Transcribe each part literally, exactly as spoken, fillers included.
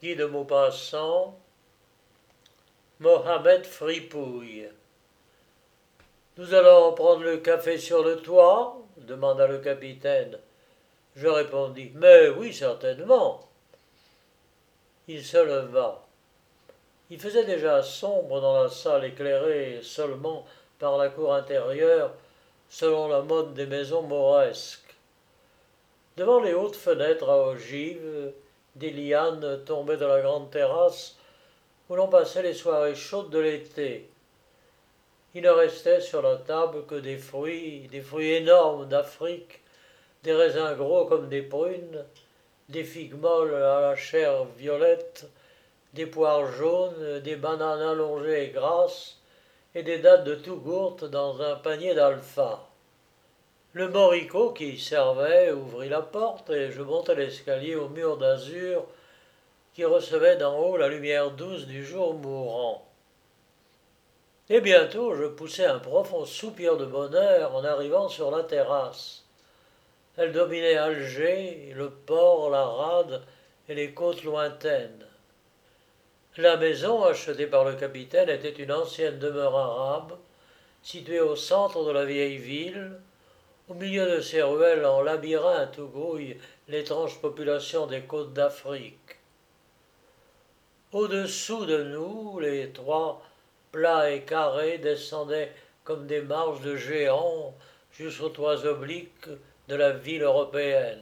Guy de Maupassant, Mohamed Fripouille. Nous allons prendre le café sur le toit demanda le capitaine. Je répondis mais oui, certainement. Il se leva. Il faisait déjà sombre dans la salle éclairée seulement par la cour intérieure, selon la mode des maisons mauresques. Devant les hautes fenêtres à ogives, des lianes tombaient de la grande terrasse où l'on passait les soirées chaudes de l'été. Il ne restait sur la table que des fruits, des fruits énormes d'Afrique, des raisins gros comme des prunes, des figues molles à la chair violette, des poires jaunes, des bananes allongées et grasses, et des dattes de tougourte dans un panier d'alpha. Le moricaud qui servait ouvrit la porte et je montai l'escalier au mur d'azur qui recevait d'en haut la lumière douce du jour mourant. Et bientôt je poussai un profond soupir de bonheur en arrivant sur la terrasse. Elle dominait Alger, le port, la rade et les côtes lointaines. La maison achetée par le capitaine était une ancienne demeure arabe, située au centre de la vieille ville. Au milieu de ces ruelles en labyrinthe où grouille l'étrange population des côtes d'Afrique. Au-dessous de nous, les toits, plats et carrés, descendaient comme des marches de géants jusqu'aux toits obliques de la ville européenne.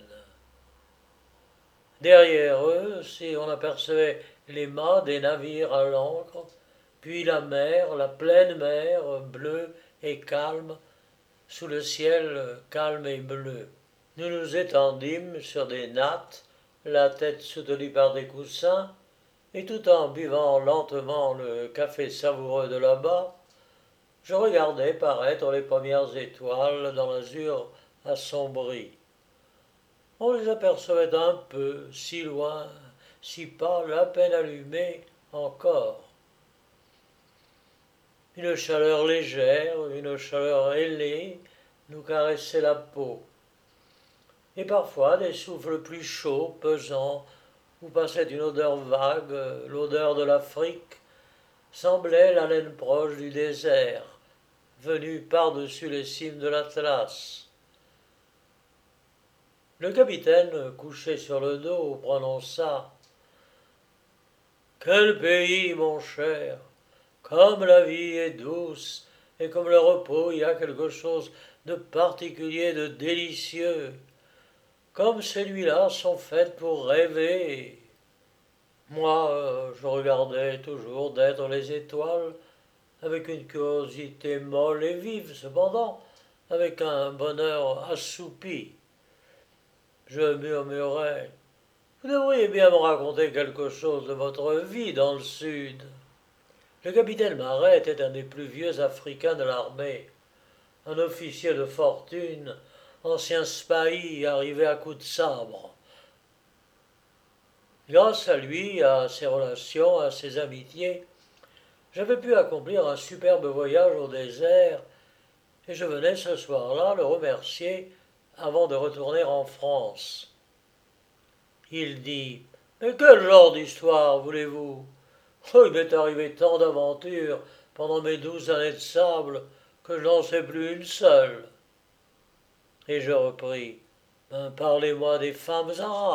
Derrière eux, si on apercevait les mâts des navires à l'ancre, puis la mer, la pleine mer, bleue et calme, sous le ciel calme et bleu. Nous nous étendîmes sur des nattes, la tête soutenue par des coussins, et tout en buvant lentement le café savoureux de là-bas, je regardais paraître les premières étoiles dans l'azur assombri. On les apercevait un peu, si loin, si pâles, à peine allumées encore. Une chaleur légère, une chaleur ailée nous caressait la peau. Et parfois des souffles plus chauds, pesants, où passait une odeur vague, l'odeur de l'Afrique, semblait l'haleine proche du désert, venue par-dessus les cimes de l'Atlas. Le capitaine, couché sur le dos, prononça « Quel pays, mon cher! Comme la vie est douce, et comme le repos, il y a quelque chose de particulier, de délicieux. Comme celui-là sont faites pour rêver. » Moi, je regardais toujours d'être les étoiles, avec une curiosité molle et vive, cependant, avec un bonheur assoupi. Je murmurais « Vous devriez bien me raconter quelque chose de votre vie dans le Sud. » Le capitaine Marais était un des plus vieux Africains de l'armée, un officier de fortune, ancien spahi arrivé à coups de sabre. Grâce à lui, à ses relations, à ses amitiés, j'avais pu accomplir un superbe voyage au désert et je venais ce soir-là le remercier avant de retourner en France. Il dit « Mais quel genre d'histoire voulez-vous ? Oh, il m'est arrivé tant d'aventures pendant mes douze années de sable que je n'en sais plus une seule. » Et je repris ben, « Parlez-moi des femmes arabes. »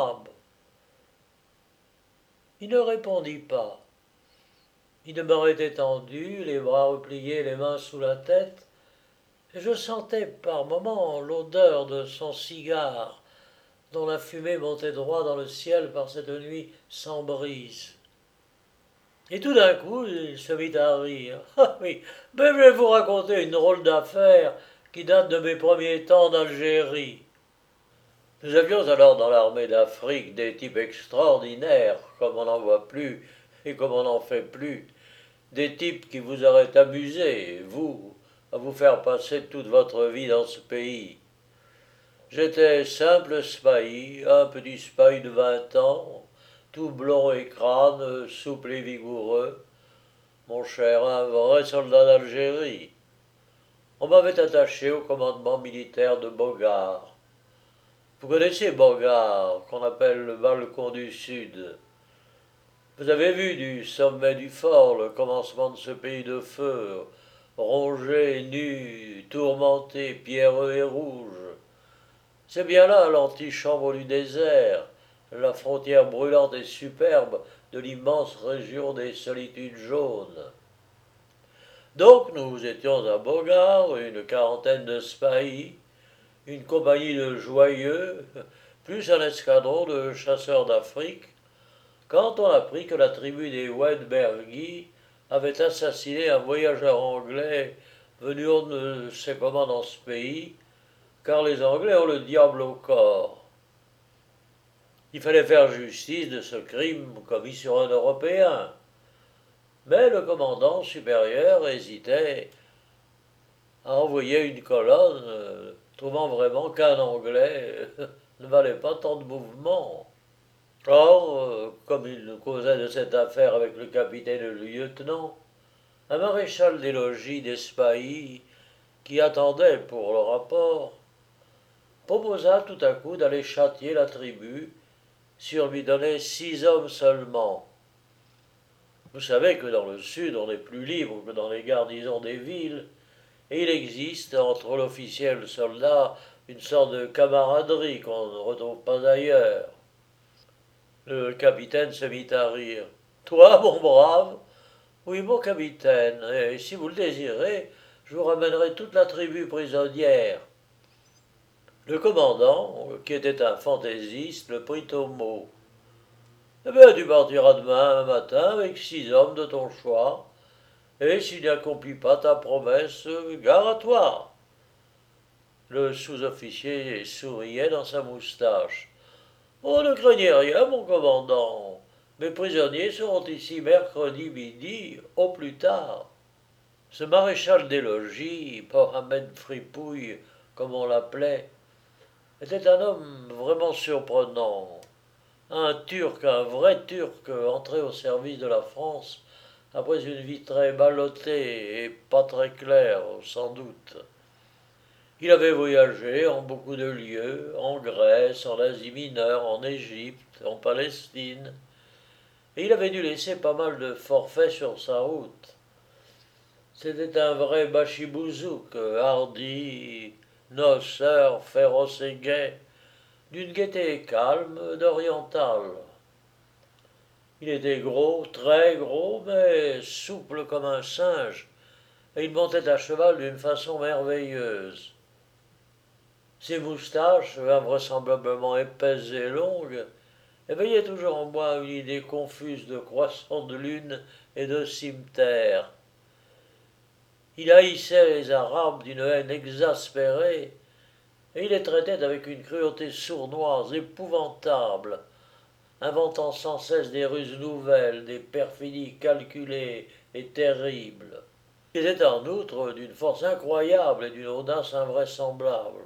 Il ne répondit pas. Il demeurait étendu, les bras repliés, les mains sous la tête, et je sentais par moments l'odeur de son cigare, dont la fumée montait droit dans le ciel par cette nuit sans brise. Et tout d'un coup, il se mit à rire. « Ah oui, mais je vais vous raconter une drôle d'affaire qui date de mes premiers temps d'Algérie. » Nous avions alors dans l'armée d'Afrique des types extraordinaires, comme on n'en voit plus et comme on n'en fait plus, des types qui vous auraient amusé, vous, à vous faire passer toute votre vie dans ce pays. J'étais simple spahi, un petit spahi de vingt ans, tout blond et crâne, souple et vigoureux, mon cher, un vrai soldat d'Algérie. On m'avait attaché au commandement militaire de Bogart. Vous connaissez Bogart, qu'on appelle le Balcon du Sud. Vous avez vu du sommet du fort le commencement de ce pays de feu, rongé, nu, tourmenté, pierreux et rouge. C'est bien là l'antichambre du désert, la frontière brûlante et superbe de l'immense région des solitudes jaunes. Donc nous étions à Bogard, une quarantaine de spahis, une compagnie de joyeux, plus un escadron de chasseurs d'Afrique, quand on apprit que la tribu des Wedbergi avait assassiné un voyageur anglais venu on ne sait comment dans ce pays, car les Anglais ont le diable au corps. Il fallait faire justice de ce crime commis sur un Européen. Mais le commandant supérieur hésitait à envoyer une colonne, euh, trouvant vraiment qu'un Anglais ne valait pas tant de mouvements. Or, euh, comme il causait de cette affaire avec le capitaine et le lieutenant, un maréchal des logis des spahis, qui attendait pour le rapport, proposa tout à coup d'aller châtier la tribu si on lui donnait six hommes seulement. Vous savez que dans le sud on est plus libre que dans les garnisons des villes, et il existe entre l'officier et le soldat une sorte de camaraderie qu'on ne retrouve pas ailleurs. Le capitaine se mit à rire. Toi, mon brave? Oui, mon capitaine, et si vous le désirez, je vous ramènerai toute la tribu prisonnière. Le commandant, qui était un fantaisiste, le prit au mot. Eh bien, tu partiras demain matin avec six hommes de ton choix, et s'il n'accomplit pas ta promesse, gare à toi. Le sous-officier souriait dans sa moustache. Oh, ne craignez rien, mon commandant. Mes prisonniers seront ici mercredi midi, au plus tard. Ce maréchal des logis, Mohamed Fripouille, comme on l'appelait, était un homme vraiment surprenant. Un Turc, un vrai Turc, entré au service de la France après une vie très ballottée et pas très claire, sans doute. Il avait voyagé en beaucoup de lieux, en Grèce, en Asie mineure, en Égypte, en Palestine, et il avait dû laisser pas mal de forfaits sur sa route. C'était un vrai bachibouzouk, hardi, noceur, féroce et gai, d'une gaieté calme d'oriental. Il était gros, très gros, mais souple comme un singe, et il montait à cheval d'une façon merveilleuse. Ses moustaches, invraisemblablement épaisses et longues, éveillaient toujours en moi une idée confuse de croissant de lune et de cimeterre. Il haïssait les Arabes d'une haine exaspérée, et il les traitait avec une cruauté sournoise, épouvantable, inventant sans cesse des ruses nouvelles, des perfidies calculées et terribles. Il était en outre d'une force incroyable et d'une audace invraisemblable.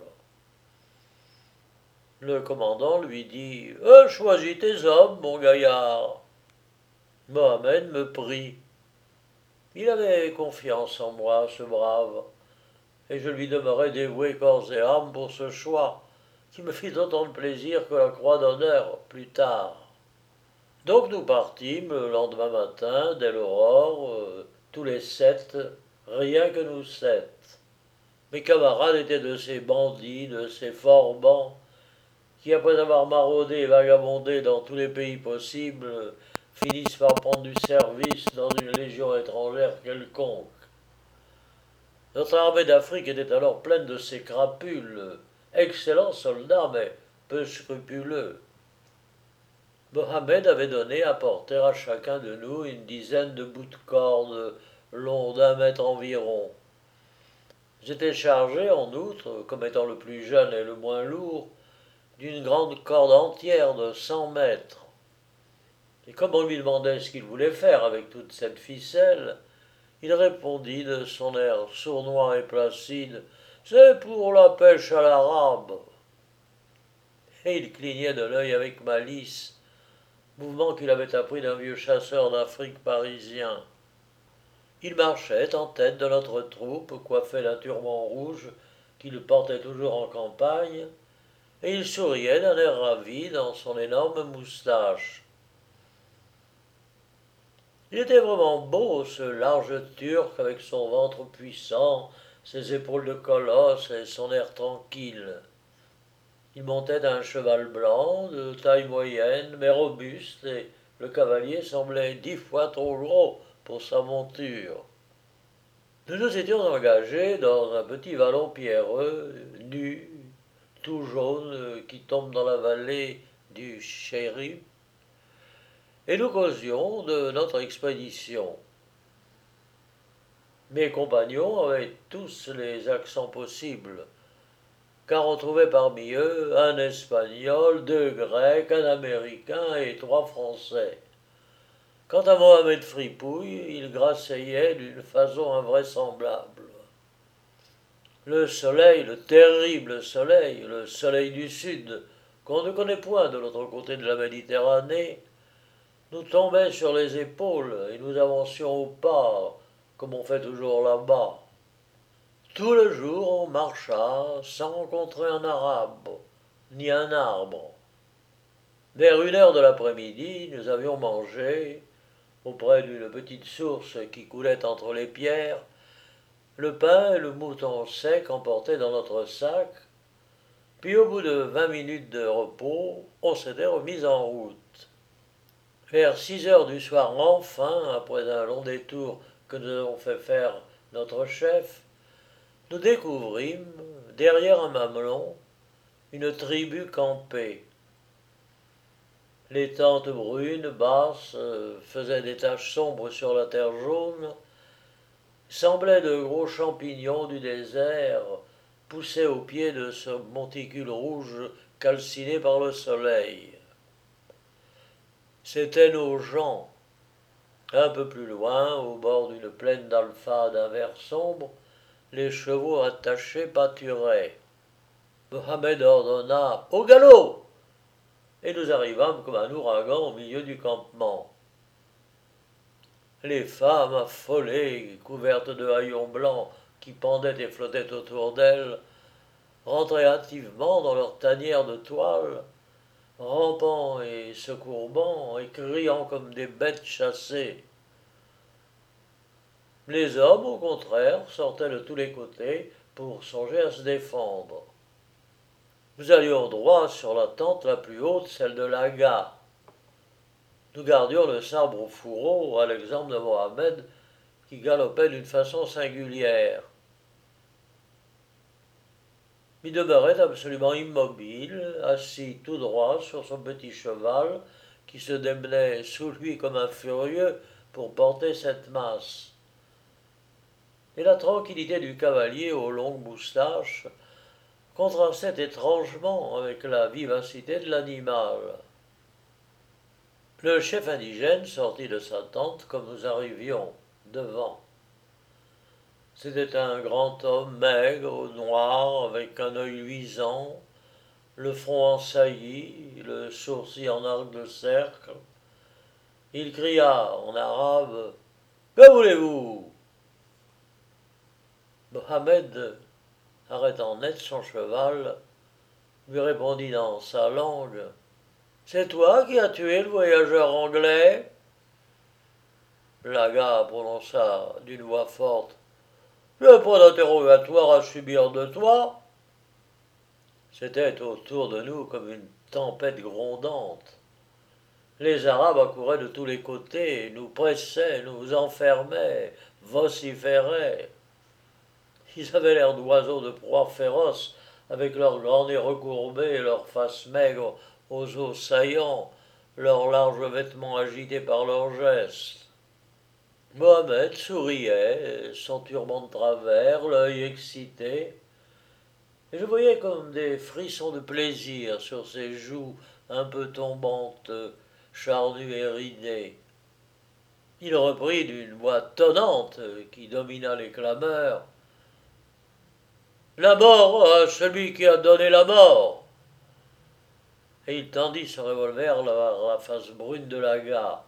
Le commandant lui dit euh, « Choisis tes hommes, mon gaillard. » Mohamed me prit. Il avait confiance en moi, ce brave, et je lui demeurai dévoué corps et âme pour ce choix, qui me fit autant de plaisir que la croix d'honneur plus tard. Donc nous partîmes le lendemain matin, dès l'aurore, euh, tous les sept, rien que nous sept. Mes camarades étaient de ces bandits, de ces forbans, qui, après avoir maraudé et vagabondé dans tous les pays possibles, finissent par prendre du service dans une légion étrangère quelconque. Notre armée d'Afrique était alors pleine de ces crapules, excellents soldats, mais peu scrupuleux. Mohamed avait donné à porter à chacun de nous une dizaine de bouts de corde longs d'un mètre environ. J'étais chargé, en outre, comme étant le plus jeune et le moins lourd, d'une grande corde entière de cent mètres. Et comme on lui demandait ce qu'il voulait faire avec toute cette ficelle, il répondit de son air sournois et placide « C'est pour la pêche à l'arabe !» Et il clignait de l'œil avec malice, mouvement qu'il avait appris d'un vieux chasseur d'Afrique parisien. Il marchait en tête de notre troupe, coiffé d'un turban rouge qu'il portait toujours en campagne, et il souriait d'un air ravi dans son énorme moustache. Il était vraiment beau, ce large turc avec son ventre puissant, ses épaules de colosse et son air tranquille. Il montait d'un cheval blanc, de taille moyenne, mais robuste, et le cavalier semblait dix fois trop gros pour sa monture. Nous nous étions engagés dans un petit vallon pierreux, nu, tout jaune, qui tombe dans la vallée du Chéri, et nous causions de notre expédition. Mes compagnons avaient tous les accents possibles, car on trouvait parmi eux un Espagnol, deux Grecs, un Américain et trois Français. Quant à Mohamed Fripouille, il grasseyait d'une façon invraisemblable. Le soleil, le terrible soleil, le soleil du sud, qu'on ne connaît point de l'autre côté de la Méditerranée, nous tombait sur les épaules et nous avancions au pas, comme on fait toujours là-bas. Tout le jour on marcha sans rencontrer un arabe, ni un arbre. Vers une heure de l'après-midi, nous avions mangé, auprès d'une petite source qui coulait entre les pierres, le pain et le mouton sec emportés dans notre sac, puis au bout de vingt minutes de repos, on s'était remis en route. Vers six heures du soir enfin, après un long détour que nous avons fait faire notre chef, nous découvrîmes, derrière un mamelon, une tribu campée. Les tentes brunes, basses, faisaient des taches sombres sur la terre jaune, semblaient de gros champignons du désert poussés au pied de ce monticule rouge calciné par le soleil. C'étaient nos gens. Un peu plus loin, au bord d'une plaine d'alpha d'un vert sombre, les chevaux attachés pâturaient. Mohamed ordonna « Au galop !» et nous arrivâmes comme un ouragan au milieu du campement. Les femmes affolées, couvertes de haillons blancs qui pendaient et flottaient autour d'elles, rentraient hâtivement dans leur tanière de toile, rampant et se courbant et criant comme des bêtes chassées. Les hommes, au contraire, sortaient de tous les côtés pour songer à se défendre. Nous allions droit sur la tente la plus haute, celle de l'Aga. Nous gardions le sabre au fourreau, à l'exemple de Mohamed, qui galopait d'une façon singulière. Il demeurait absolument immobile, assis tout droit sur son petit cheval, qui se démenait sous lui comme un furieux pour porter cette masse. Et la tranquillité du cavalier aux longues moustaches contrastait étrangement avec la vivacité de l'animal. Le chef indigène sortit de sa tente comme nous arrivions, devant. C'était un grand homme maigre, noir, avec un œil luisant, le front en saillie, le sourcil en arc de cercle. Il cria en arabe « Que voulez-vous » Mohamed, arrêtant net son cheval, lui répondit dans sa langue « C'est toi qui as tué le voyageur anglais » L'Aga prononça d'une voix forte « Je n'ai pas d'interrogatoire à subir de toi » C'était autour de nous comme une tempête grondante. Les Arabes accouraient de tous les côtés, nous pressaient, nous enfermaient, vociféraient. Ils avaient l'air d'oiseaux de proie féroces, avec leurs grands nez recourbés, leurs faces maigres aux os saillants, leurs larges vêtements agités par leurs gestes. Mohamed souriait, son turban de travers, l'œil excité, et je voyais comme des frissons de plaisir sur ses joues un peu tombantes, charnues et ridées. Il reprit d'une voix tonnante qui domina les clameurs. La mort à celui qui a donné la mort. Et il tendit son revolver vers la face brune de l'Aga.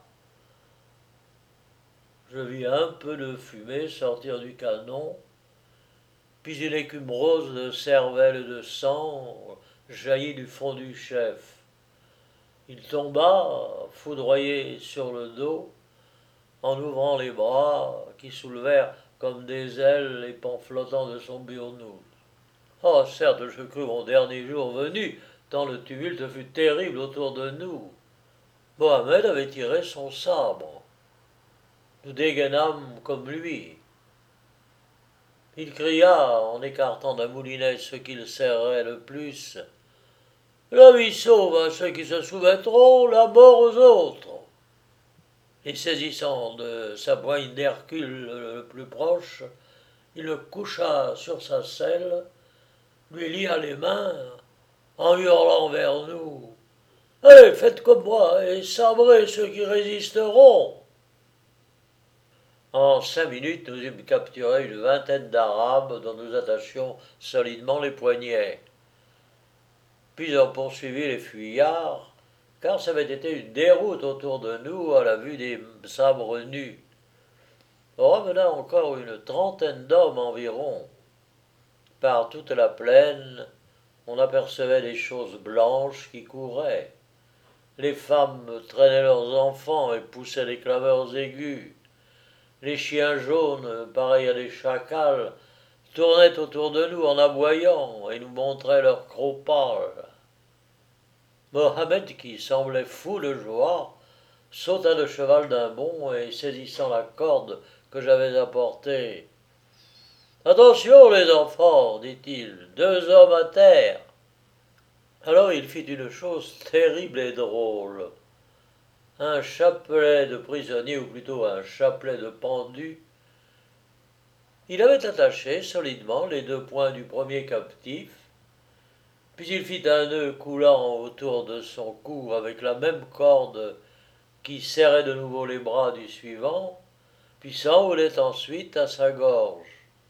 Je vis un peu de fumée sortir du canon, puis une écume rose de cervelle et de sang jaillit du front du chef. Il tomba, foudroyé sur le dos, en ouvrant les bras qui soulevèrent comme des ailes les pans flottants de son burnous. Oh, certes, je crus mon dernier jour venu, tant le tumulte fut terrible autour de nous. Mohammed avait tiré son sabre. Nous dégainâmes comme lui. Il cria, en écartant d'un moulinet ceux qu'il serrait le plus. La vie sauve à ceux qui se soumettront, la mort aux autres. Et saisissant de sa poigne d'Hercule le plus proche, il le coucha sur sa selle, lui lia les mains, en hurlant vers nous. Allez, faites comme moi et sabrez ceux qui résisteront. En cinq minutes, nous eûmes capturé une vingtaine d'Arabes dont nous attachions solidement les poignets. Puis on poursuivit les fuyards, car ça avait été une déroute autour de nous à la vue des sabres nus. On ramena encore une trentaine d'hommes environ. Par toute la plaine, on apercevait des choses blanches qui couraient. Les femmes traînaient leurs enfants et poussaient des clameurs aiguës. Les chiens jaunes, pareils à des chacals, tournaient autour de nous en aboyant et nous montraient leurs crocs pâles. Mohammed, qui semblait fou de joie, sauta de cheval d'un bond et, saisissant la corde que j'avais apportée, « Attention, les enfants, dit-il, deux hommes à terre. » Alors il fit une chose terrible et drôle. Un chapelet de prisonniers, ou plutôt un chapelet de pendus, il avait attaché solidement les deux poings du premier captif, puis il fit un nœud coulant autour de son cou avec la même corde qui serrait de nouveau les bras du suivant, puis s'enroulait ensuite à sa gorge.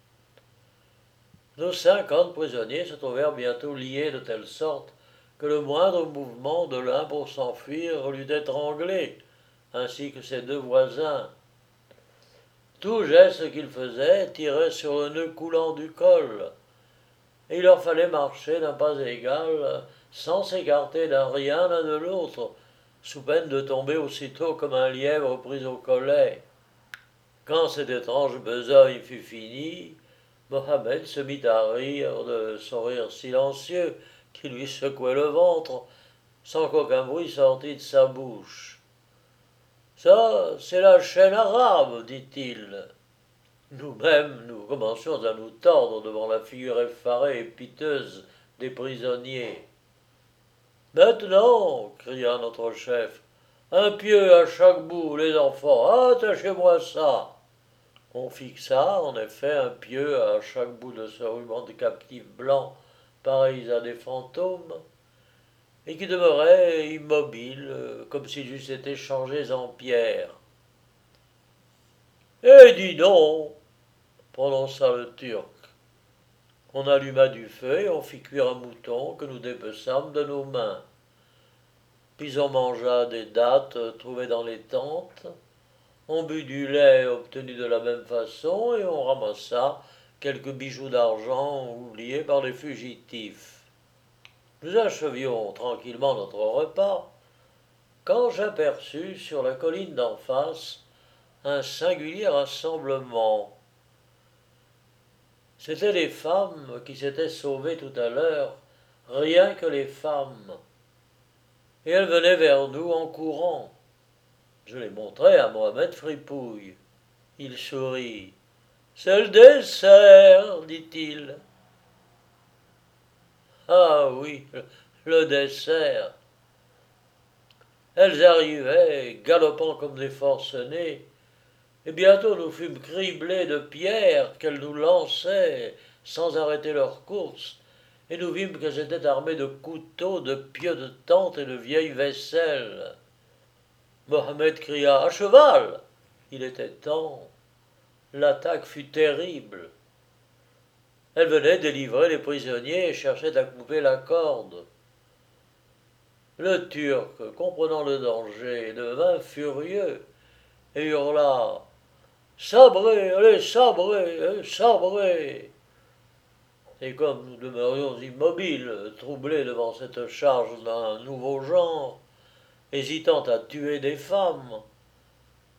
Nos cinquante prisonniers se trouvèrent bientôt liés de telle sorte que le moindre mouvement de l'un pour s'enfuir l'eût étranglé, ainsi que ses deux voisins. Tout geste qu'ils faisaient tirait sur le nœud coulant du col, et il leur fallait marcher d'un pas égal, sans s'écarter d'un rien l'un de l'autre, sous peine de tomber aussitôt comme un lièvre pris au collet. Quand cette étrange besogne fut finie, Mohammed se mit à rire de son rire silencieux qui lui secouait le ventre, sans qu'aucun bruit sortît de sa bouche. « Ça, c'est la chaîne arabe, dit-il. » Nous-mêmes, nous commencions à nous tordre devant la figure effarée et piteuse des prisonniers. « Maintenant, cria notre chef, un pieu à chaque bout, les enfants, attachez-moi ça. » On fixa, en effet, un pieu à chaque bout de ce ruban de captifs blancs, pareils à des fantômes, et qui demeuraient immobiles, comme s'ils eussent été changés en pierre. « Eh, dis donc !» prononça le Turc. On alluma du feu et on fit cuire un mouton que nous dépeçâmes de nos mains. Puis on mangea des dattes trouvées dans les tentes, on but du lait obtenu de la même façon et on ramassa quelques bijoux d'argent oubliés par les fugitifs. Nous achevions tranquillement notre repas, quand j'aperçus sur la colline d'en face un singulier rassemblement. C'étaient les femmes qui s'étaient sauvées tout à l'heure, rien que les femmes. Et elles venaient vers nous en courant. Je les montrai à Mohammed Fripouille. Il sourit. « C'est le dessert, dit-il. »« Ah oui, le dessert. » Elles arrivaient, galopant comme des forcenés, et bientôt nous fûmes criblés de pierres qu'elles nous lançaient sans arrêter leur course, et nous vîmes qu'elles étaient armées de couteaux, de pieux de tente et de vieilles vaisselles. Mohammed cria « À cheval !» Il était temps. L'attaque fut terrible. Elle venait délivrer les prisonniers et cherchait à couper la corde. Le Turc, comprenant le danger, devint furieux et hurla « Sabrez, allez, sabrez, sabrez !» Et comme nous demeurions immobiles, troublés devant cette charge d'un nouveau genre, hésitant à tuer des femmes,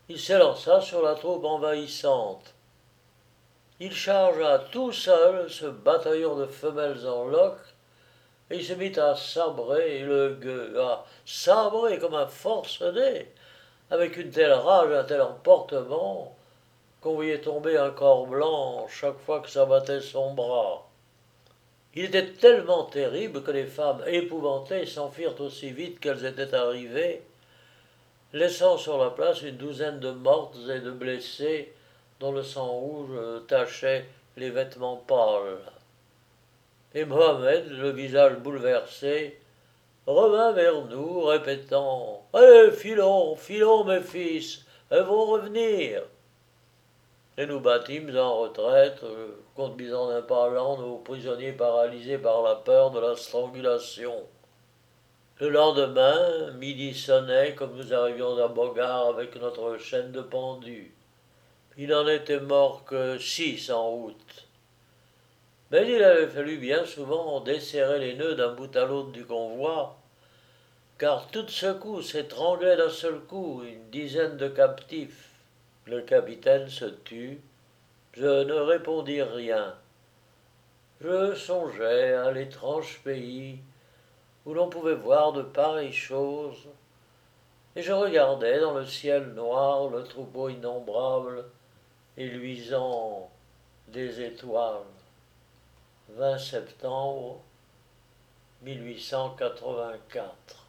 il s'élança sur la troupe envahissante. Il chargea tout seul ce bataillon de femelles en loques, et il se mit à sabrer le gueux, à sabrer comme un forcené, avec une telle rage, un tel emportement, qu'on voyait tomber un corps blanc chaque fois que s'abattait son bras. Il était tellement terrible que les femmes épouvantées s'enfuirent aussi vite qu'elles étaient arrivées, laissant sur la place une douzaine de mortes et de blessés dont le sang rouge tachait les vêtements pâles. Et Mohammed, le visage bouleversé, revint vers nous, répétant Allez, filons, filons, mes fils, elles vont revenir. Et nous battîmes en retraite, conduisant d'un pas lent nos prisonniers paralysés par la peur de la strangulation. Le lendemain, midi sonnait comme nous arrivions à Bogar avec notre chaîne de pendus. Il n'en était mort que six en route. Mais il avait fallu bien souvent desserrer les nœuds d'un bout à l'autre du convoi, car toute secousse étranglait d'un seul coup une dizaine de captifs. Le capitaine se tut. Je ne répondis rien. Je songeais à l'étrange pays où l'on pouvait voir de pareilles choses, et je regardais dans le ciel noir le troupeau innombrable et luisant des étoiles. vingt septembre mille huit cent quatre-vingt-quatre.